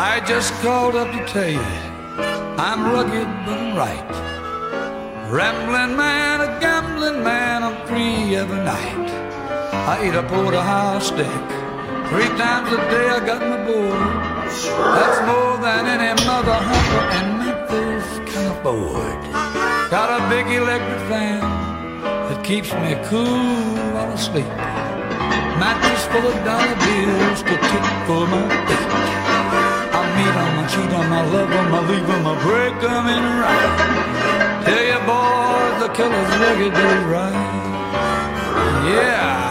I just called up to tell you I'm rugged but I'm right. Rambling man, a gambling man, I'm free every night. I eat a porterhouse steak 3 times a day. I got my board. That's more than any mother hunter in Memphis can afford. Got a big electric fan that keeps me cool while I sleep. Mattress full of dollar bills to tip for my feet. I meet 'em, I cheat 'em, I love 'em, I leave 'em, I break 'em in right. Tell you boys, the killer's leggy do right. Yeah.